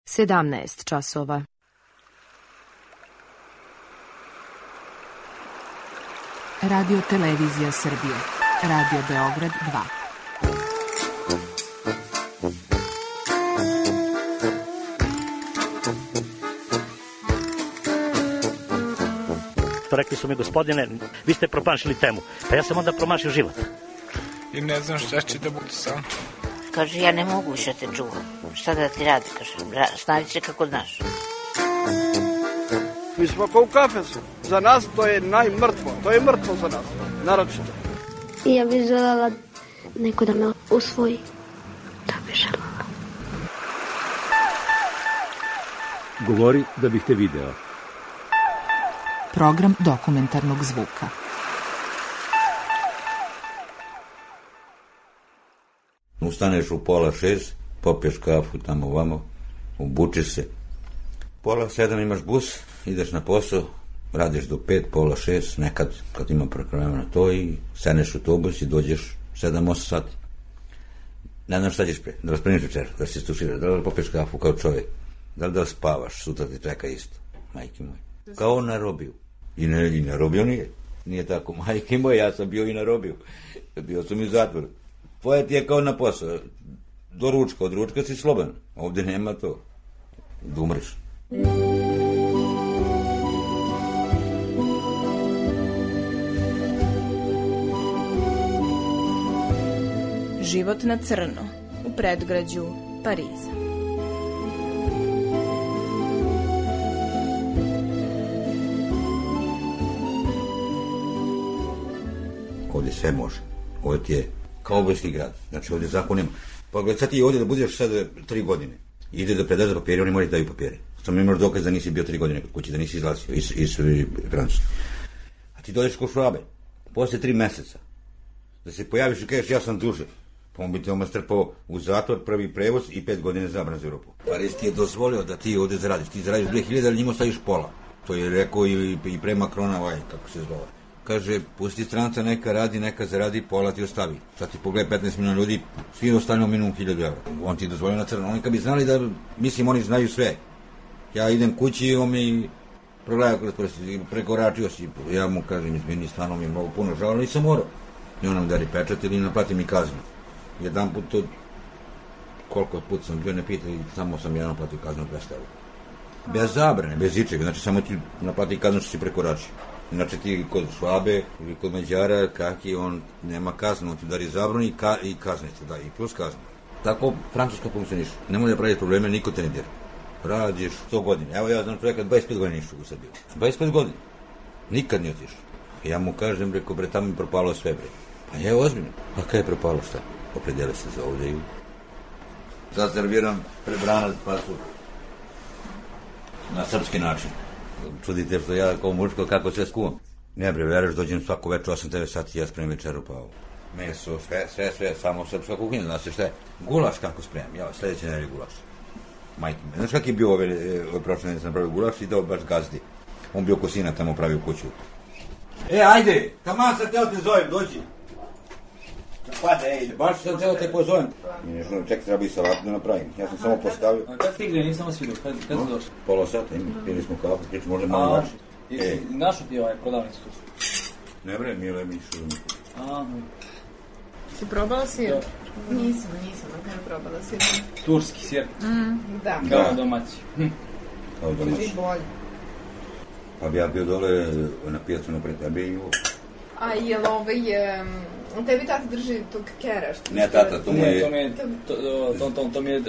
17 časova. Radio Televizija Srbije. Radio Beograd 2. Rekli su mi, gospodine, vi ste promašili temu. Pa ja sam onda promašio život. I ne znam šta će da bude sam. Kaže, ja ne mogu više te čuvam. Šta da ti radi, kaže, snađi se kako znaš. Mi smo kao u kafesu. Za nas to je najmrtvo. To je mrtvo za nas, naročito. I ja bih željela neko da me usvoji. To bih željela. Govori da bih te video. Program dokumentarnog zvuka. Ustaneš u 5:30, popiješ kafu tamo vamo, obučiš se. 5:30 imaš bus, ideš na posao, radiš do 5, 5:30, nekad kad ima prekrojeno to i sedneš u autobus i dođeš 7-8 sati. Ne znam šta ćeš pre, da raspremiš večer, da se stuširaš, da li popiješ kafu kao čovjek, da li spavaš, sutra ti čeka isto, majke moje. Kao na robiju. I na robiju nije tako, majke moje, ja sam bio i na robiju, bio sam i u zatvoru. Tvoje ti je kao na posao, do ručka, od ručka si slobodan, ovdje nema to, da umreš. Život na crno u predgrađu Pariza. Ovdje sve može, ovdje ti je kao obojski grad, znači ovdje zakon nema. Pa gledaj, sad ti ovdje da budeš sad 3 godine, ide da predaš papire, oni moraju daju papire. Samo imaš dokaz da nisi bio 3 godine kod kući, da nisi izlazio iz Francuske. A ti dođeš kod Švabe, posle 3 meseca, da se pojaviš i kažeš ja sam duže, pa on bi te strpao u zatvor, prvi prevoz i 5 godina zabran za Europu. Paris ti je dozvolio da ti ovdje zaradiš, ti zaradiš 2000, ali njima staviš pola. To je rekao i pre Makrona, kako se zove. Kaže, pusti stranca, neka radi, neka zaradi, pola ti ostavi. Sad ti pogledaj 15 miliona ljudi, svi ostavljamo minimum 1000 evra. On ti dozvolio na crno. Oni kad bi znali da, mislim, oni znaju sve. Ja idem kući i on mi progledao kroz prsti, prekoračio si. Ja mu kažem, izmeni, stvarno mi je mnogo puno žao, ali nisam morao. I on nam dari pečat ili naplati mi kaznu. Jedan put to, koliko put sam bio, ne pita, i samo sam jedan naplatio kaznu od 200 evra. Bez zabrane, bez ičega, znači samo ti naplati kaznu što si prekoračio. Znači ti kod Švabe ili kod Mađara, kaki on nema kaznu, on ti dari zabranu i kazne ti da, i plus kaznu. Tako Francuska funkcioniš. Nemoj da praviš probleme, niko te ne dira. Radiš 100 godina. Evo ja znam čovjeka 25 godina išao u Srbiju. 25 godina. Nikad nije otišao. Ja mu kažem, reko, bre, tamo mi propalo sve, bre. A je ozbiljno. A kaj je propalo, šta? Opredele se za ovdje i... Sad serviram prebranac pasu na srpski način. Čudite što ja kao muško kako sve skuvam. Ne bre, veruješ, dođem svako večer 8-9 sati, ja spremim večeru, pa meso, sve, samo srpska kuhinja, znaš se šta je. Gulaš kako spremim, ja, sljedeće nedelje gulaš. Majke me, znaš kak je bio ove prošle nedelje sam pravio gulaš i dao baš gazdi. On bio ko sina tamo pravio kuću. Ajde, taman sad teo te zovem, dođi. Baš sam teo te pozovem. Ček, treba i salatu da napravim. Ja sam samo postavio. A kad stigne, nisam vas vidio, kad si došli? Pola sata, pili smo kafu, priču možda malo naši. Našo ti je prodavnicu tu? Ne bre, Mile mi šurim. Si probala sir? Nisam, na kraju probala sir. Turski sir? Da. Kao domaći. Kao domaći. Pa bi ja bio dole na pijacu napred tebe i ovo. A jel tebi tata drži tog kera? Ne, tata, to mu je... To mi je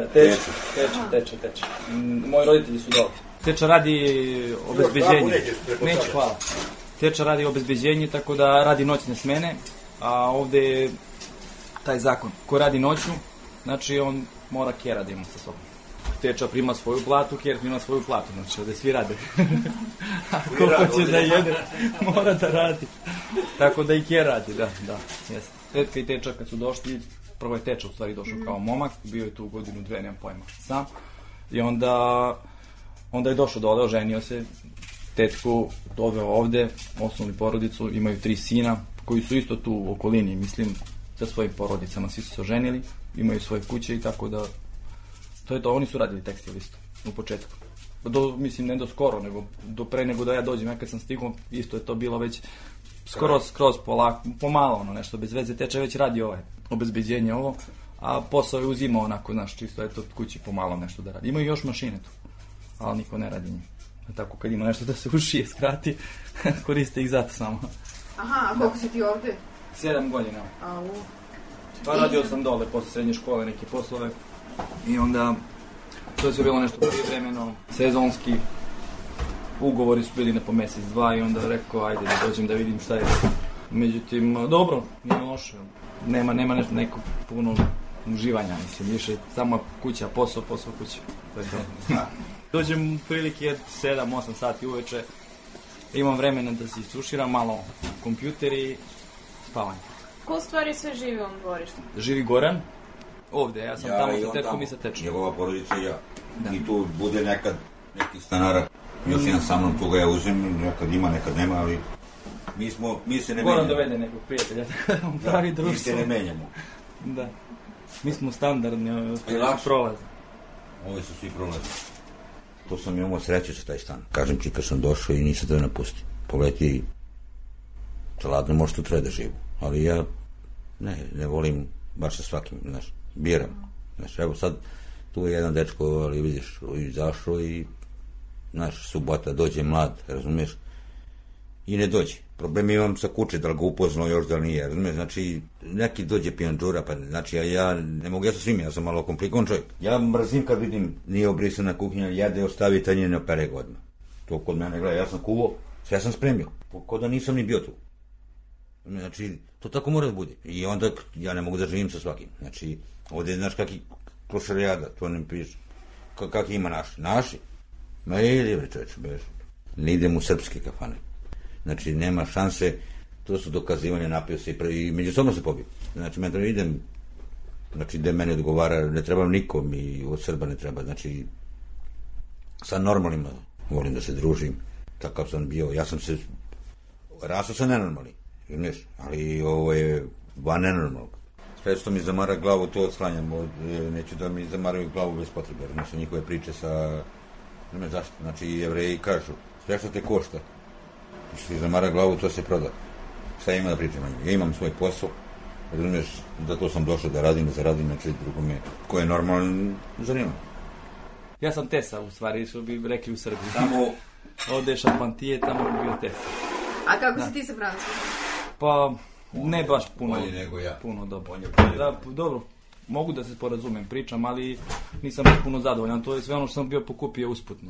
teče. Moji roditelji su dole. Teča radi obezbeđenje. Neću, hvala. Teča radi obezbeđenje, tako da radi noćne smene, a ovdje je taj zakon. Ko radi noću, znači on mora kera da ima sa sobom. Teča prima svoju platu, ker prima svoju platu, znači ovdje svi rade. A koliko će da jede, mora da radi. Tako da i ker radi, da, jeste. Tetka i teča kad su došli, prvo je teča u stvari došao kao momak, bio je tu godinu, 2, nemam pojma, sam. I onda je došao dole, oženio se, tetku doveo ovde, osnovni porodicu, imaju 3 sina, koji su isto tu u okolini, mislim, sa svojim porodicama, svi su se oženili, imaju svoje kuće i tako da To je to, oni su radili tekstil isto, u početku. Mislim, ne do skoro, nego do pre nego da ja dođem. Ja kad sam stigao, isto je to bilo već skroz polako, pomalo, nešto bez veze teče, već radi obezbeđenje ovo, a posao je uzimao onako, čisto eto kući pomalo nešto da radi. Imaju još mašine tu, ali niko ne radi njih. Tako kad ima nešto da se ušije, skrati, koriste ih zato samo. Aha, a koliko si ti ovde? 7 godina. Pa radio sam dole posle srednje škole neke poslove i onda to je sve bilo nešto privremeno, sezonski, ugovori su bili po mjesec, dva i onda rekao ajde da dođem da vidim šta je. Međutim, dobro, nije loše, nema nešto neko puno uživanja, mislim, više samo kuća, posao, kuća. To je to. Dođem u prilike 7-8 sati uveče, imam vremena da se isuširam malo kompjuter i spavanje. Ko stvari sve živi u ovom dvorištu? Živi Goran, ovdje, ja sam tamo sa tetkom i sa tečom. Njegova porodica i ja. I tu bude nekad nekih stanara, još jedan sa mnom, tu ga ja uzem, nekad ima, nekad nema, ali mi se ne menjamo. Goran dovede nekog prijatelja, on pravi društvo. Mi se ne menjamo. Da. Mi smo standardni, prolazi. Ovi su svi prolazi. To sam imao sreće sa taj stan. Kažem ti kad sam došao i nisam da napustim. Pogledaj, ladno može tu treba da živu. Ali ja ne volim baš sa svakim, biram. Evo sad tu je jedan dečko, ali vidiš, izašao i subota dođe mlad, razumiješ, i ne dođe. Problem imam sa kuće, da li ga upoznao još, da li nije, razumiješ, znači, neki dođe pijanđura, pa znači, ja ne mogu, ja sa svim, ja sam malo komplikovan čovjek. Ja mrzim kad vidim, nije obrisana kuhinja, jede, ostavi tanje, ne opere ga odmah. To kod mene gleda, ja sam kuvo, sve sam spremio, kod da nisam ni bio tu. Znači, to tako mora da bude. I onda ja ne mogu da živim sa svakim. Znači, ovdje znaš kakvi klošarijada, to ne piše. Kakvi ima naši? Naši? Ma ili bre čovječe, beš. Ne idem u srpske kafane. Znači, nema šanse, to su dokazivanje, napio se i međusobno se pobio. Znači, idem, znači, gde meni odgovara, ne trebam nikom i od Srba ne treba. Znači, sa normalnima volim da se družim. Takav sam bio, ja sam se, rastao sam nenormalni. Ali ovo je van nenormalnog. Sve što mi zamara glavu, to odslanjam. Neću da mi zamaraju glavu bez potrebe. Jer su njihove priče sa... Ne zašto. Znači, Jevreji kažu, sve što te košta, što ti zamara glavu, to se proda. Šta ima da pričam? Ja imam svoj posao. Razumiješ, da to sam došao da radim, da zaradim, znači drugom je, ko je normalno, zanima. Ja sam Tesa, u stvari, što bi rekli u Srbiji. Tamo ode Šarpantije, tamo bi bio Tesa. A kako si ti sa francuskom? Pa, ne baš puno. Bolje nego ja. Puno dobro. Da, dobro, mogu da se sporazumem, pričam, ali nisam baš puno zadovoljan. To je sve ono što sam bio pokupio usputno.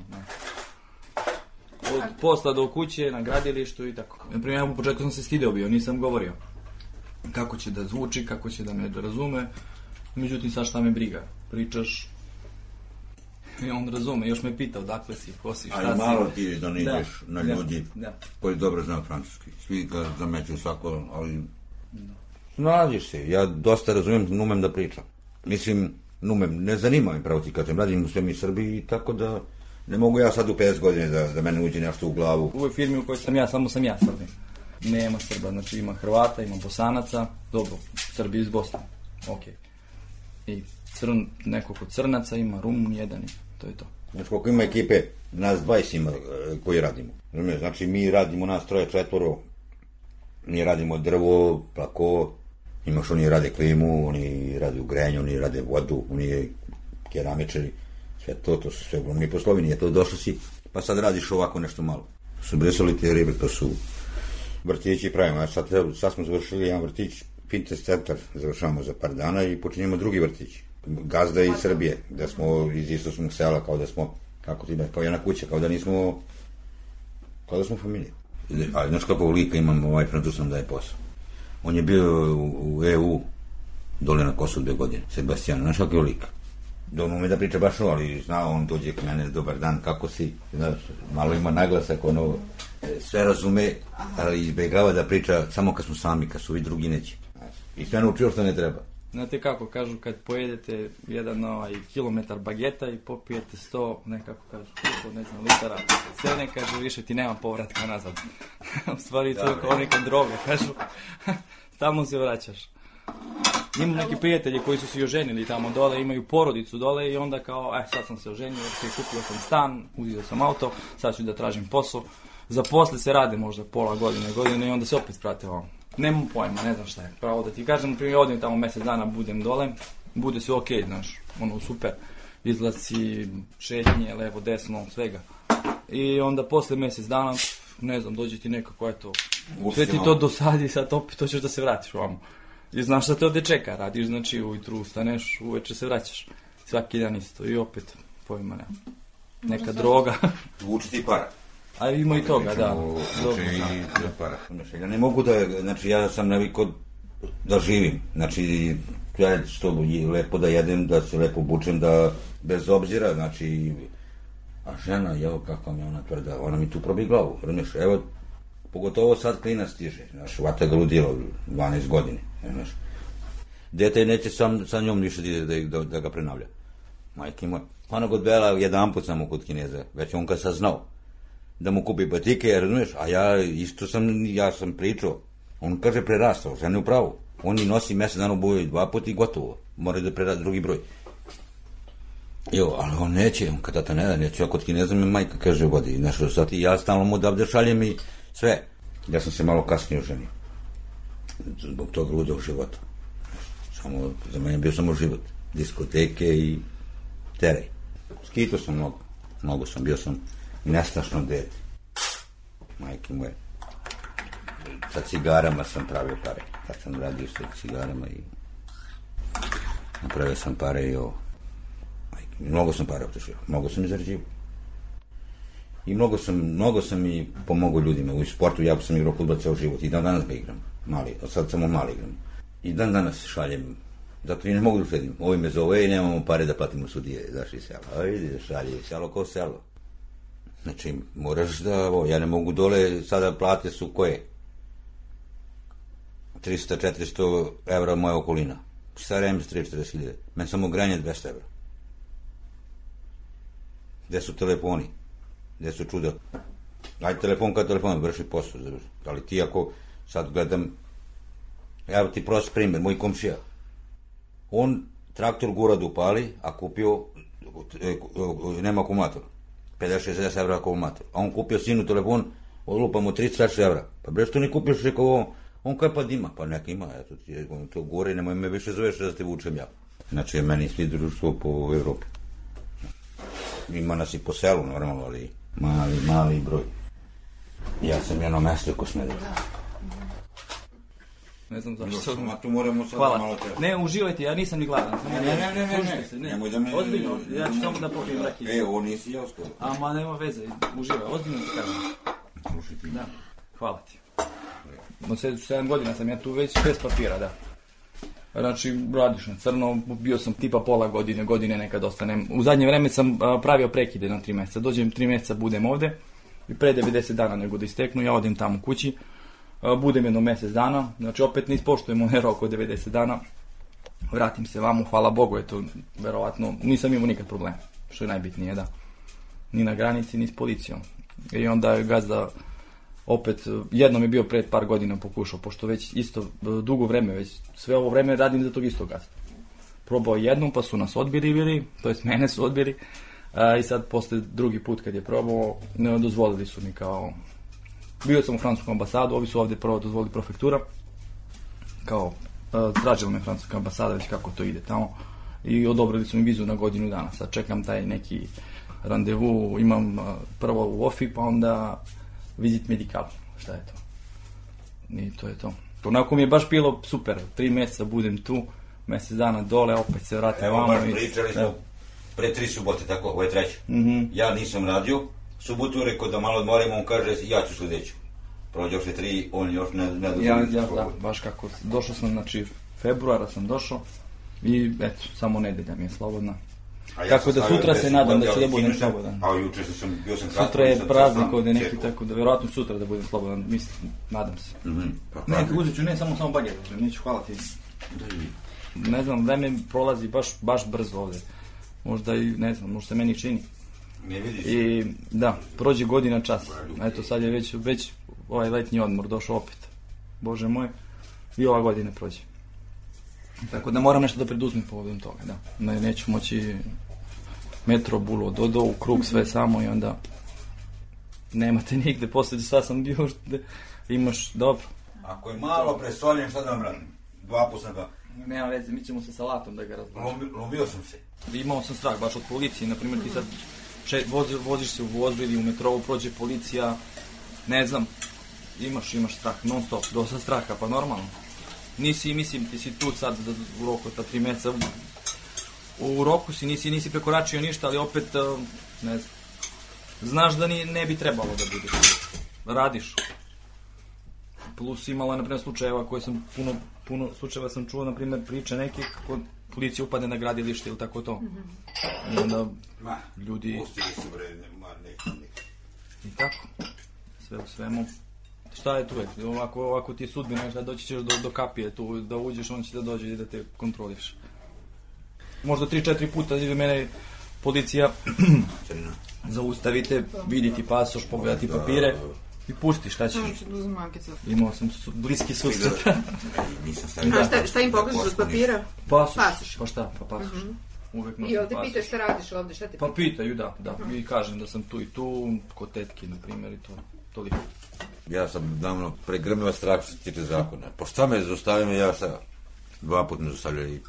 Od posla do kuće, na gradilištu i tako. Naprimjer, u početku sam se stideo bio, nisam govorio kako će da zvuči, kako će da me razume. Međutim, sad šta me briga. Pričaš i on razume. Još me pitao dakle si, ko si, šta si. Ali malo ti da ne ideš na ljudi koji dobro znaju francuski. Svi ga zameću svako, ali nalaziš se. Ja dosta razumijem, umem da pričam. Mislim, ne zanima me pravo ti kažem. Radim u svemi Srbiji, tako da ne mogu ja sad u 50 godina da mene uđe nešto u glavu. U ovoj firmi u kojoj sam ja, samo sam ja Srbin. Nema Srba, znači ima Hrvata, ima Bosanaca, dobro, Srbi iz Bosne, okej. I nekoliko Crnaca, ima Rumun jedan i to je to. Znači koliko ima ekipe, nas 20 ima koji radimo. Znači mi radimo nas 3-4, mi radimo drvo, plako, imaš oni rade klimu, oni rade u grenju, oni rade vodu, oni keramičari. Sve to su sve ogromni poslovi, nije to došlo si, pa sad radiš ovako nešto malo. Su brisali te ribe, to su vrtići pravimo. Sad smo završili jedan vrtić, fitness centar, završavamo za par dana i počinjemo drugi vrtić. Gazda iz Srbije, da smo iz istočnog sela, kao da smo, kao jedna kuća, kao da smo familija. Ali znaš kako lika imam, Francus nam daje posao. On je bio u EU, dole na Kosovu 2 godine, Sebastian, znaš kako je lika. Domo me da priča baš ovo, ali zna, on dođe k mene, dobar dan, kako si, znaš, malo ima naglasak, sve razume, ali izbjegava da priča samo kad smo sami, kad su vi drugi neće. I sve naučio što ne treba. Znate kako, kažu, kad pojedete jedan kilometar bageta i popijete 100, nekako kažu, litara, sve ne kažu, više ti nema povratka nazad. U stvari to je kao neka droga, kažu, stalno se vraćaš. Imam neki prijatelji koji su se oženili tamo dole, imaju porodicu dole i onda kao, sad sam se oženio, kupio sam stan, uzeo sam auto, sad ću da tražim posao. Zaposli se rade možda pola godine i onda se opet vrate ovamo. Nemam pojma, ne znam šta je. Pravo da ti kažem, na primjer, odim tamo mjesec dana, budem dole, bude sve okej, znaš, super. Izlaci, šetnje, levo, desno, svega. I onda posle mjesec dana, ne znam, dođe ti nekako, eto, sve ti to dosadi, sad opet hoćeš da se vratiš ovamo. I znaš šta te ovdje čeka, radiš, znači ujutru ustaneš, uveče se vraćaš. Svaki dan isto i opet, pojma nema. Neka droga. Vuči ti para. A ima i toga, da. Ja ne mogu da, znači ja sam navikao da živim, znači ja što lepo da jedem, da se lepo obučem, da bez obzira, znači, a žena, evo kako mi je ona tvrda, ona mi tu probi glavu, razumiješ, evo, pogotovo sad klinac stiže, znaš, vata ga ludilo 12 godine, znaš, dete neće sa njom više da ga prenavlja, majke moja, ona god bela jedanput samo kod Kineza, već on kad saznao da mu kupi batike, razumiješ, a ja sam pričao, on kaže prerastao, žene u pravu, on i nosi mjesec dana u boju 2 puta i gotovo, mora da preradi drugi broj. Ali on neće, on kad tata ne da, neće, ja kod Kineza me majka kaže vodi, znaš, sad i ja stalno mu da šaljem i sve. Ja sam se malo kasnije oženio, zbog tog ludog života. Samo, za mene bio samo život, diskoteke i terej. Skito sam mnogo sam, bio sam nestašno dete. Majke moje. Sa cigarama sam pravio pare. Kad sam radio sa cigarama i napravio sam pare i mnogo sam pare otišao. Mnogo sam izrađivao. I mnogo sam i pomogao ljudima u sportu. Ja sam igrao fudbal ceo život i dan danas ga igram. Sad samo mali igram. I dan danas šaljem. Zato i ne mogu da sledim. Ovi me zove i nemamo pare da platimo sudije. Zašli selo. Ajde, šalje. Selo kao selo. Znači, moraš da, ja ne mogu dole, sada plate su koje? 300-400 evra moja okolina. Šta rem s 30-40.000? Meni samo granje 200 evra. Gde su telefoni? Gde su čuda? Aj telefon kad telefon, vrši posao. Ali ti ako sad gledam, evo ti prost primjer, moj komšija. On traktor gura da upali, a kupio, nema akumulator. 50-60 evra akumulator. A on kupio sinu telefon, odlupa mu 30 evra. Pa bre što ne kupiš, rekao ovo, on kaj pa dima, pa neka ima, eto ti to gore, nemoj me više zoveš da te vučem ja. Znači, meni svi društvo po Evropi. Ima nas i po selu, normalno, ali mali broj. Ja sam jedno mesto ko Smederevo. Ne znam zašto. Tu moramo sad malo te... Ne, uživajte, ja nisam ni gladan. Ne. Nemoj da me... Ozbiljno, ja ću samo da popijem rakiju. Ovo nisi ja uskoro. Ma nema veze, uživaj, ozbiljno ti kažem. Slušaj ti. Da, hvala ti. No 7 godina sam ja tu već bez papira, da. Znači, radiš na crno, bio sam tipa pola godine nekad ostanem. U zadnje vreme sam pravio prekide na 3 mjeseca. Dođem 3 mjeseca, budem ovde i pre 90 dana nego da isteknu, ja odem tamo kući. Budem jedno mjesec dana, znači opet ne ispoštujem onaj rok od 90 dana, vratim se vamo, hvala Bogu, eto, verovatno, nisam imao nikad problema, što je najbitnije, da, ni na granici, ni s policijom. I onda je gazda, opet, jednom je bio pred par godina pokušao, pošto već isto, dugo vreme, već sve ovo vreme radim za tog istog gazda. Probao jednom, pa su nas odbili, to jest mene su odbili, i sad posle drugi put kad je probao, dozvolili su mi kao... Bio sam u francuskom ambasadu, ovi su ovdje prvo dozvolili prefektura, kao tražila me francuska ambasada, već kako to ide tamo, i odobrili su mi vizu na godinu dana. Sad čekam taj neki randevu, imam prvo u OFI, pa onda vizit medikal, šta je to? I to je to. Onako mi je baš bilo super, 3 mjeseca budem tu, mjesec dana dole, opet se vratim vamo. Evo, baš pričali smo pre 3 subote, tako, ovo je 3. Ja nisam radio, subotu rekao da malo odmorim, on kaže ja ću sljedeću. Prođe još je 3, on još ne dođe. Ja, da, baš kako. Došao sam, znači, februara sam došao i eto, samo nedelja mi je slobodna. Tako da sutra se nadam da ću da budem slobodan. A juče sam bio sam kratko. Sutra je praznik ovdje neki, tako da verovatno sutra da budem slobodan, mislim, nadam se. Ne, uzet ću, ne samo baget, neću, hvala ti. Ne znam, vreme prolazi baš brzo ovdje. Možda i, ne znam, možda se meni čini. Ne vidiš. I da, prođe godina čas. Eto, sad je već ovaj letnji odmor došao opet. Bože moj, i ova godina prođe. Tako da moram nešto da preduzmem povodom toga, da. Neću moći metro, bulo, dodo, u krug sve samo i onda nemate nigde, poslije šta sam bio, imaš, dobro. Ako je malo presoljen, šta da vam radim? 2 puta sam ga... Nema veze, mi ćemo sa salatom da ga razlažemo. Lomio sam se. Imao sam strah, baš od policije, naprimjer ti sad voziš se u vozu ili u metrovu, prođe policija, ne znam, imaš strah, non stop, dosta straha, pa normalno. Mislim, ti si tu sad u roku ta 3 mjeseca, u roku si, nisi prekoračio ništa, ali opet, ne znam, znaš da ne bi trebalo da budeš, radiš. Plus imala je, na primjer, slučajeva koje sam, puno slučajeva sam čuo, na primjer, priče neke kako policija upade na gradilište ili tako to. I onda ljudi... I tako, sve u svemu. Šta je tu? Ako ti je sudbina, šta doći ćeš do kapije tu, da uđeš, on će da dođe i da te kontroliš. Možda 3-4 puta ide mene policija zaustavite, viditi pasoš, pogledati papire i pusti, šta ćeš? Imao sam bliski susret. Šta im pokažeš od papira? Pasoš. Pa šta? Pa pasoš. I ovdje pitaš šta radiš ovdje, šta te pitaju? Pa pitaju, da. I kažem da sam tu i tu, kod tetke, na primjer, i to. Toliko. Ja sam davno pregrmio strah što se tiče zakona. Pa šta me zaustavio, ja sam 2 puta me zaustavljaju.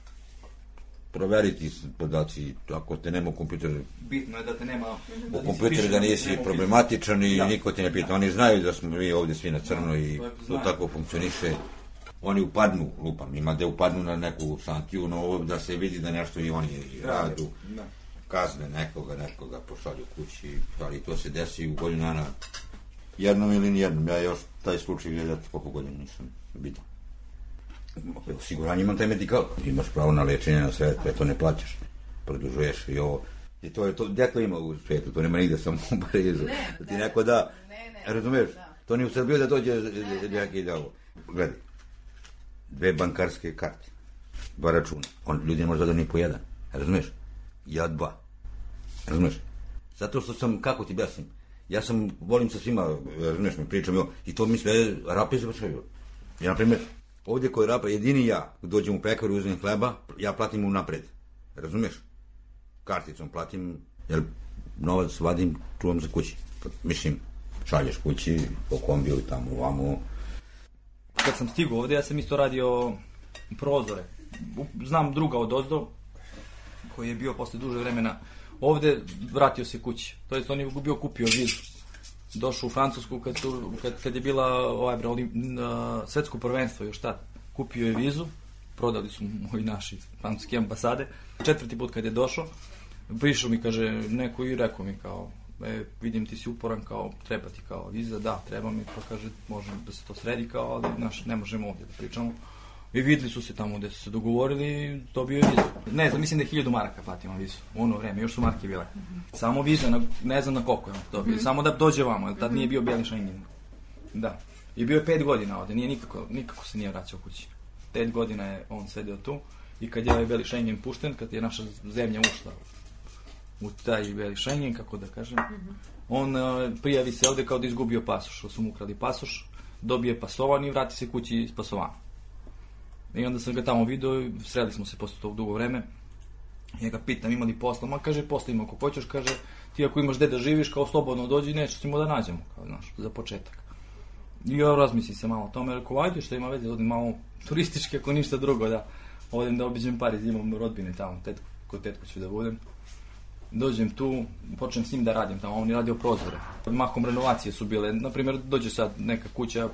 Proveriti podaci, ako te nema u kompjuteru. Bitno je da te nema... U kompjuteru da nisi problematičan i niko te ne pita. Oni znaju da smo mi ovdje svi na crno i to tako funkcioniše. Oni upadnu, lupam, ima da upadnu na neku santiju, no da se vidi da nešto i oni radu, kazne nekoga pošalju kući, ali to se desi u godinu dana. Jednom ili nijednom, ja još taj slučaj gledati koliko godina nisam vidio. Osiguranje imam taj medikal, imaš pravo na lečenje na sve, to ne plaćaš, produžuješ i ovo. I to je to, gdje to ima u svijetu, to nema nigde, samo u Parizu. Da ti neko da, razumiješ, to nije u Srbiju da dođe neki da ovo. Gledaj, 2 bankarske karte, 2 računa, ljudi ne može da ni po jedan, razumiješ? Ja 2, razumiješ? Zato što sam, kako ti objasnim, ja sam, volim sa svima, razumiješ, mi pričam, i to mi sve rape završaju. Ja, na primjer, ovdje koji rapa, jedini ja, dođem u pekaru i uzmem hleba, ja platim unapred, razumiješ? Karticom platim, jer novac vadim, čuvam za kući. Mislim, šalješ kući, po kombiju, tamo, ovamo. Kad sam stigao ovdje, ja sam isto radio prozore. Znam druga od ozdo, koji je bio posle duže vremena ovdje, vratio se kući. To jest, on je bio kupio vizu. Došao u Francusku kad je bila svetsko prvenstvo još tad. Kupio je vizu, prodali su mu i naši francuske ambasade. 4. put kad je došao, prišao mi, kaže, neko i rekao mi kao, vidim ti si uporan, kao, treba ti kao viza, da, treba mi, pa kaže, može da se to sredi kao, ali ne možemo ovdje da pričamo. I videli su se tamo gdje su se dogovorili i dobio je vizu. Ne znam, mislim da je 1000 maraka platimo vizu u ono vreme, još su marke bile. Samo viza, ne znam na koliko je on dobio, samo da dođe vamo, jer tad nije bio bijeli Schengen. Da. I bio je 5 godina ovdje, nikako se nije vraćao kući. 5 godina je on sedio tu i kad je bijeli Schengen pušten, kad je naša zemlja ušla u taj bijeli Schengen, kako da kažem, on prijavi se ovdje kao da izgubio pasoš, što su mu ukrali pasoš, dobije pasovan i vrati se kući s pasovan. I onda sam ga tamo vidio i sreli smo se posle tog dugo vreme. Ja ga pitam, ima li posla? Ma kaže, posla ima ako hoćeš, kaže, ti ako imaš gde da živiš, kao slobodno dođi, nećemo da nađemo, kao, znaš, za početak. I ja razmislim se malo o tome, rekao, ajde što ima veze, odim malo turistički, ako ništa drugo, da odim da obiđem Pariz, imam rodbine tamo, kod tetku ću da budem. Dođem tu, počnem s njim da radim tamo, on je radio prozore. Mahom renovacije su bile, na primjer, dođe sad neka kuća,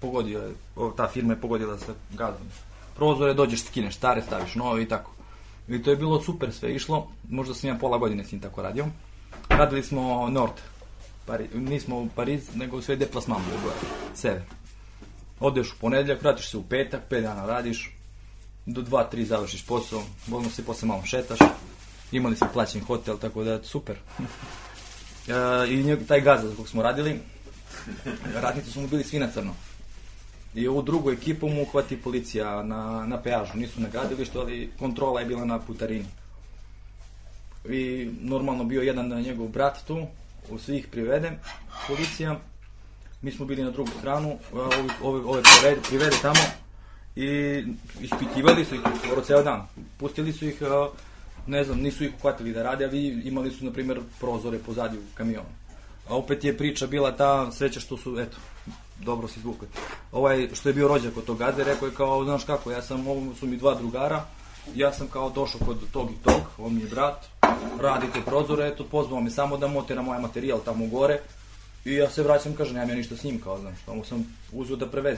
ta firma je pogodila sa gazom. Prozore, dođeš, skineš stare, staviš nove i tako. I to je bilo super sve išlo, možda sam ja pola godine s njim tako radio. Radili smo Nord, nismo u Pariz, nego sve deplasman bilo, sever. Odeš u ponedjeljak, vratiš se u petak, 5 dana radiš, do 2-3 završiš posao, možda se posle malo šetaš, imali smo plaćen hotel, tako da super. I taj gaza za kog smo radili, radnici su mu bili svi na crno. I ovu drugu ekipu mu uhvati policija na peažu, nisu na gradilištu, ali kontrola je bila na putarini. I normalno bio jedan njegov brat tu, u svih privede, policija. Mi smo bili na drugu stranu, ove privede tamo i ispitivali su ih skoro ceo dan. Pustili su ih, ne znam, nisu ih uhvatili da rade, ali imali su, na primjer, prozore pozadi u kamionu. A opet je priča bila ta sreća što su, eto, dobro se izvukli. Što je bio rođak od tog gazde, rekao je kao, znaš kako, ovo su mi 2 drugara, ja sam kao došao kod tog i tog, on mi je brat, radite prozore, eto, pozvao me samo da motera moj materijal tamo gore i ja se vraćam, kaže, nemam ja ništa s njim, kao, znaš, tamo sam uzeo da prevezem.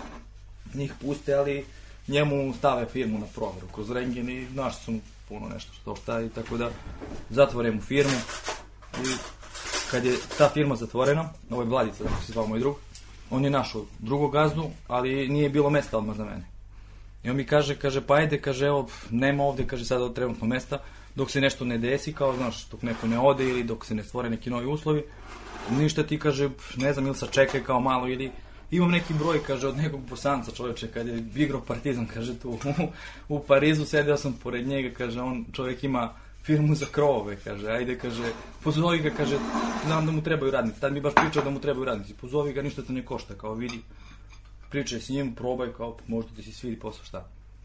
Njih puste, ali njemu stave firmu na proveru kroz rengen i našli su mu puno nešto šta i tako da zatvore mu firmu i kad je ta firma zatvorena, ovo je Vladica, tako se zvao moj drug, on je našao drugog gazdu, ali nije bilo mesta odmah za mene. I on mi kaže, pa ajde, kaže, evo, nema ovde, kaže, sada trenutno mesta, dok se nešto ne desi, kao, znaš, dok neko ne ode ili dok se ne stvore neki novi uslovi, ništa ti, kaže, ne znam, ili sačekaj kao malo ili imam neki broj, kaže, od nekog Bosanca čovječe, kad je igrao Partizan, kaže, tu u Parizu, sedeo sam pored njega, kaže, on čovjek ima firmu za krovove, kaže, ajde, kaže, pozovi ga, kaže, znam da mu trebaju radnici, tad mi baš pričao da mu trebaju radnici, pozovi ga, ništa te ne košta, kao, vidi, pričaj s njim, probaj, kao, možda ti se svidi posao, šta.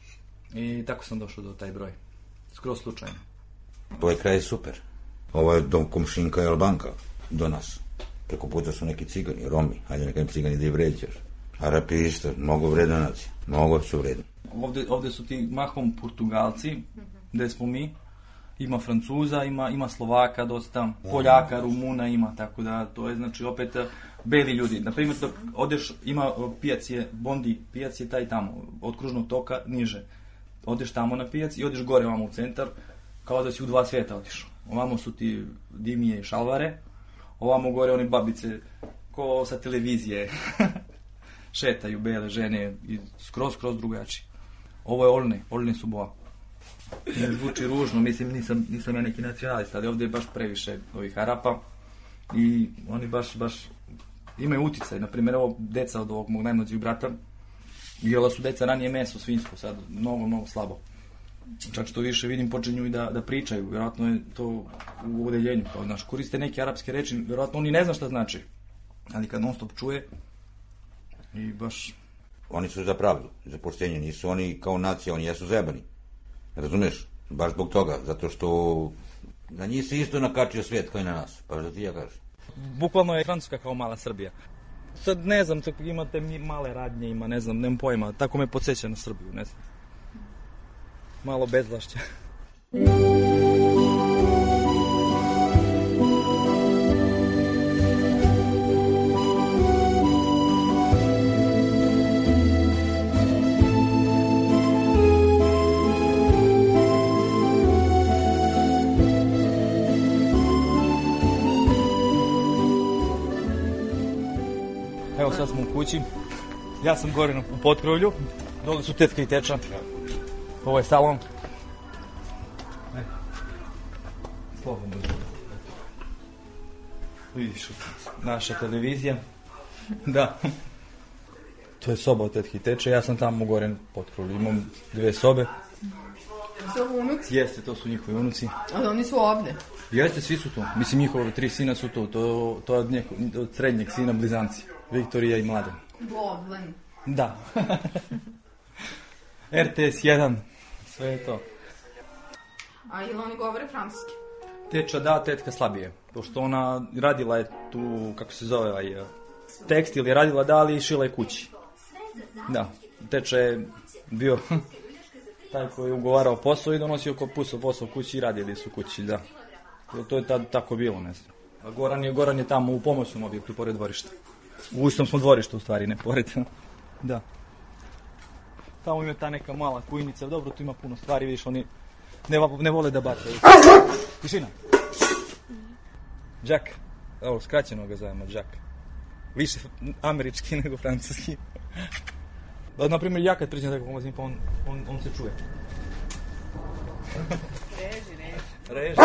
I tako sam došao do taj broj, skroz slučajno. Ovaj kraj je super. Ovo je dom komšinka i Albanka do nas. Preko puta su neki cigani, Romi, hajde nekaj cigani da ih vređaš. Arapi isto, mnogo vredna nacija, mnogo su vredni. Ovde su ti mahom Portugalci, gde smo mi, ima Francuza, ima Slovaka dosta, Poljaka, Rumuna ima, tako da to je znači opet beli ljudi. Naprimjer, dok odeš, ima pijac je, Bondi, pijac je taj tamo, od Kružnog toka niže. Odeš tamo na pijac i odeš gore ovamo u centar, kao da si u 2 svijeta otišao. Ovamo su ti dimije i šalvare, ovamo gore one babice, ko sa televizije, šetaju bele žene i skroz drugačije. Ovo je Olne su boa. Ne zvuči ružno, mislim nisam ja neki nacionalista, ali ovdje je baš previše ovih Arapa i oni baš imaju uticaj. Naprimjer, ovo deca od ovog mog najmlađeg brata, jela su deca ranije meso svinjsko, sad mnogo slabo. Čak što više vidim počinju i da pričaju, vjerojatno je to u odeljenju, kao znaš, koriste neke arapske reči, vjerojatno oni ne zna šta znači, ali kad non stop čuje i baš... Oni su za pravdu, za poštenje, nisu oni kao nacija, oni jesu zajebani. Razumeš? Baš zbog toga, zato što na njih se isto nakačio svijet kao i na nas, pa što ti ja kažem. Bukvalno je Francuska kao mala Srbija. Sad ne znam, imate male radnje, ima, ne znam, nemam pojma, tako me podsjeća na Srbiju, ne znam. Malo bezvlašća. Evo sad smo u kući, ja sam gore u potkrovlju, dole su tetka i teča, ovo je salon. Slobodno. Vidiš, naša televizija, da, to je soba od tetke i teče, ja sam tamo gore u potkrovlju, imam 2 sobe. Su ovo unuci? Jeste, to su njihovi unuci. Ali oni su ovdje? Jeste, svi su tu, mislim njihove 3 sina su tu, to je od srednjeg sina blizanci. Viktorija i Mladen. Goblin. Da. RTS 1, sve je to. A ili oni govore francuski? Teča da, tetka slabije. Pošto ona radila je tu, kako se zove, tekstil je radila da, ali šila je kući. Da, teča je bio taj koji je ugovarao posao i donosio posao kući i radili su kući, da. To je tad tako bilo, ne znam. A Goran je tamo u pomoćnom objektu, pored dvorišta. U istom smo dvorištu, u stvari, ne pored. Da. Tamo ima ta neka mala kujnica, dobro, tu ima puno stvari, vidiš, oni ne vole da bacaju. Tišina. Jack. Evo, skraćeno ga zovemo, Jack. Više američki nego francuski. Naprimjer, ja kad priđem tako pomazim, pa on se čuje. Reži.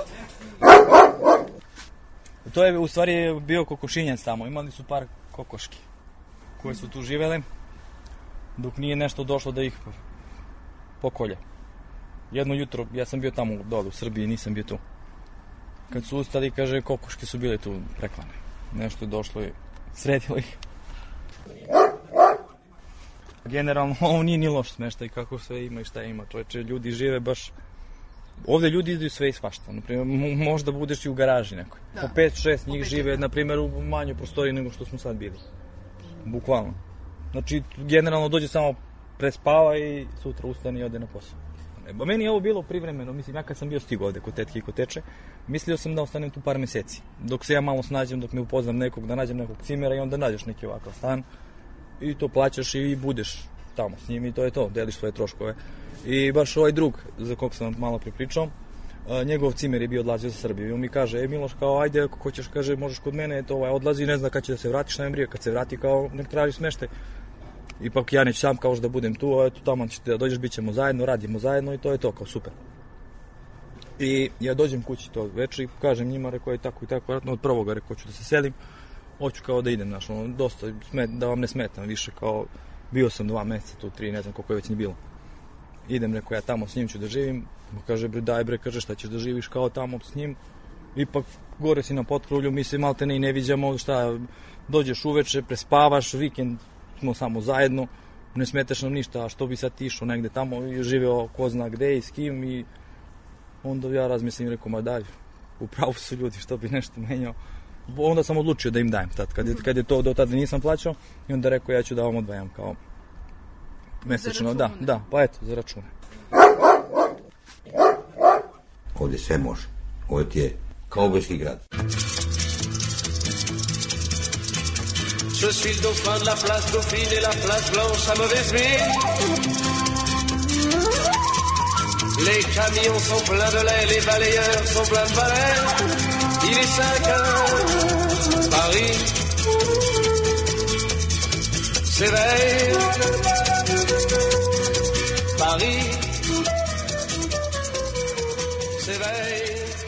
To je u stvari bio kokošinjac tamo, imali su par kokoški koje su tu živele dok nije nešto došlo da ih pokolja. Jedno jutro, ja sam bio tamo dole u Srbiji, nisam bio tu. Kad su ustali, kaže, kokoške su bile tu preklane. Nešto je došlo i sredilo ih. Generalno, ovo nije ni loš smeštaj kako sve ima i šta ima. Čovječe, ljudi žive baš... Ovdje ljudi idu sve i svašta. Naprimjer, možda budeš i u garaži nekoj. Po 5-6 njih žive, naprimjer, u manjoj prostoriji nego što smo sad bili. Bukvalno. Znači, generalno dođe samo prespava i sutra ustane i ode na posao. Meni je ovo bilo privremeno, mislim, ja kad sam bio stigao ovde kod tetke i kod teče, mislio sam da ostanem tu par meseci. Dok se ja malo snađem, dok me upoznam nekog, da nađem nekog cimera i onda nađeš neki ovakav stan i to plaćaš i budeš tamo s njim i to je to, deliš svoje troškove. I baš ovaj drug, za kog sam malo pripričao, njegov cimer je bio odlazio za Srbiju i on mi kaže, Miloš, kao, ajde, ako hoćeš, kaže, možeš kod mene, to odlazi, ne zna kad će da se vrati, šta mi brije, kad se vrati, kao, nek traži smeštaj. Ipak ja neću sam kao da budem tu, a eto tamo ćete da dođeš, bit ćemo zajedno, radimo zajedno i to je to, kao super. I ja dođem kući to večer i kažem njima, rekao je tako i tako, vratno od prvoga rekao ću da se selim, hoću kao da idem, znaš, dosta, da vam ne smetam više, kao, bio sam 2 meseca tu, 3, ne znam koliko je već ni bilo. Idem, rekao ja tamo s njim ću da živim, kaže bre daj bre, kaže šta ćeš da živiš kao tamo s njim, ipak gore si na potkrulju, mi se malte ne viđamo, šta, dođeš uveče, prespavaš, vikend smo samo zajedno, ne smetaš nam ništa, a što bi sad ti išao negde tamo i živeo ko zna gde i s kim i onda ja razmislim, rekao ma daj, upravo su ljudi, što bi nešto menjao. Onda sam odlučio da im dajem tad, kad je to do tada nisam plaćao i onda rekao ja ću da vam odvajam kao mesečno, da, pa eto, za račune. Ovdje sve može, ovdje ti je kaubojski grad. Je suis le dauphin de la place Dauphine et la place Blanche à mauvaise mine. Les camions sont pleins de lait, les balayeurs sont pleins de balais. Il est 5 heures, Paris s'éveille. Paris s'éveille.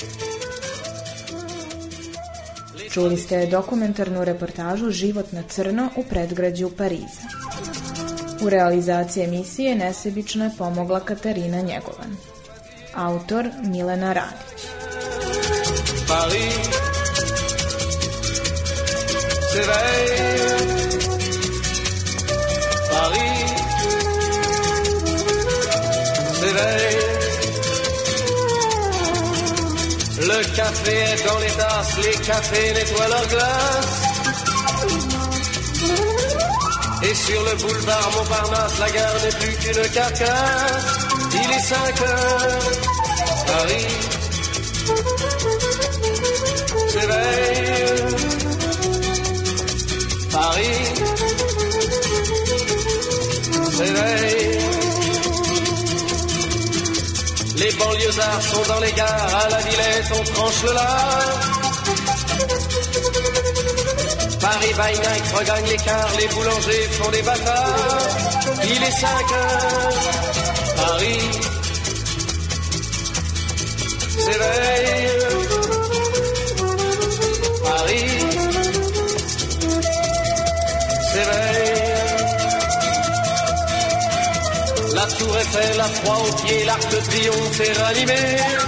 Čuli ste dokumentarnu reportažu Život na crno u predgrađu Pariza. U realizaciji emisije nesebično je pomogla Katarina Njegovan. Autor Milena Radić. Paris s'éveille. Paris s'éveille. Le café est dans les tasses, les cafés nettoient leurs glaces. Et sur le boulevard Montparnasse, la gare n'est plus qu'une carcasse. Il est 5 heures, Paris s'éveille. Paris s'éveille. Les banlieusards sont dans les gares, à la Villette on tranche le lard. Paris by night regagne l'écart, les boulangers font des bâtards. Il est 5 heures, Paris s'éveille. Paris s'éveille. La tour Eiffel a froid aux pieds, l'arc de triomphe est ranimé.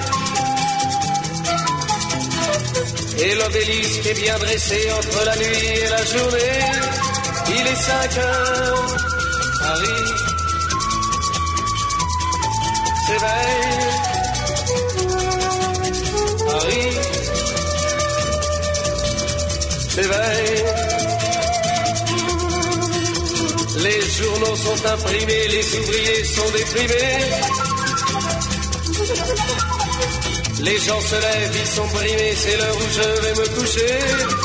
Et l'obélisque est bien dressé entre la nuit et la journée. Il est 5 heures, Paris s'éveille. Paris s'éveille. Les journaux sont imprimés, les ouvriers sont déprimés. Les gens se lèvent, ils sont brimés, c'est l'heure où je vais me coucher.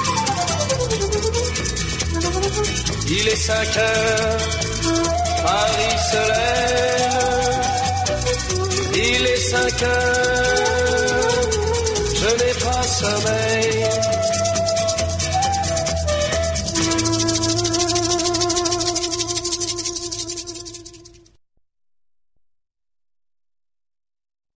Il est 5 heures, Paris se lève. Il est 5 heures, je n'ai pas sommeil.